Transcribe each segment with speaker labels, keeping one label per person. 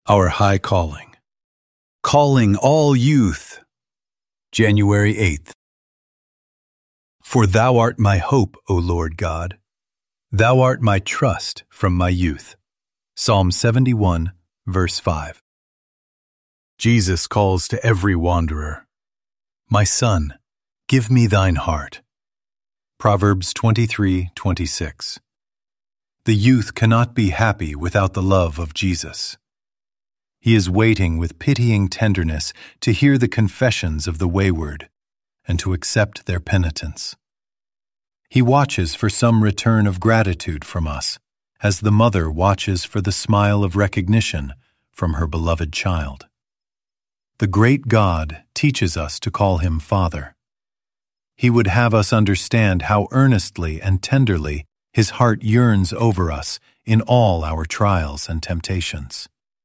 Speaker 1: Our High Calling. Calling all youth. January 8th. For thou art my hope, O Lord God. Thou art my trust from my youth. Psalm 71, verse 5. Jesus calls to every wanderer. My son, give me thine heart. Proverbs 23:26. The youth cannot be happy without the love of Jesus. He is waiting with pitying tenderness to hear the confessions of the wayward and to accept their penitence. He watches for some return of gratitude from us, as the mother watches for the smile of recognition from her beloved child. The great God teaches us to call him Father. He would have us understand how earnestly and tenderly his heart yearns over us in all our trials and temptations.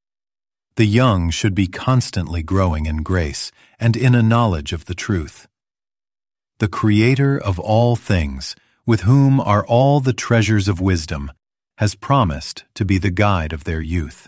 Speaker 1: The young should be constantly growing in grace and in a knowledge of the truth. The Creator of all things, with whom are all the treasures of wisdom, has promised to be the guide of their youth.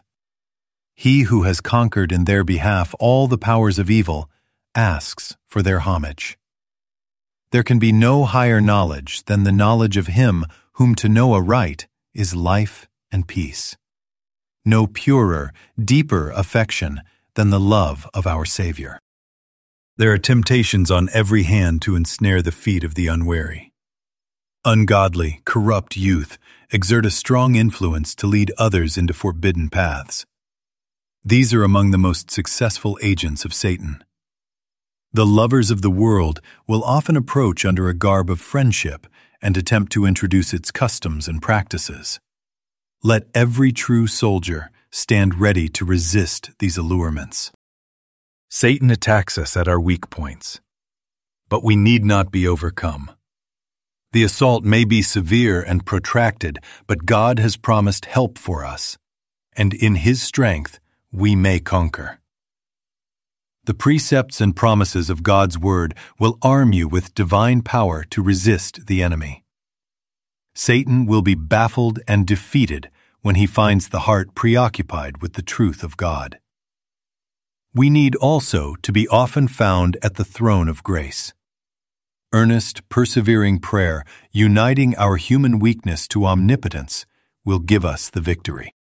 Speaker 1: He who has conquered in their behalf all the powers of evil asks for their homage. There can be no higher knowledge than the knowledge of him whom to know aright is life and peace. No purer, deeper affection than the love of our Savior. There are temptations on every hand to ensnare the feet of the unwary. Ungodly, corrupt youth exert a strong influence to lead others into forbidden paths. These are among the most successful agents of Satan. The lovers of the world will often approach under a garb of friendship and attempt to introduce its customs and practices. Let every true soldier stand ready to resist these allurements. Satan attacks us at our weak points, but we need not be overcome. The assault may be severe and protracted, but God has promised help for us, and in his strength we may conquer. The precepts and promises of God's word will arm you with divine power to resist the enemy. Satan will be baffled and defeated when he finds the heart preoccupied with the truth of God. We need also to be often found at the throne of grace. Earnest, persevering prayer, uniting our human weakness to omnipotence, will give us the victory.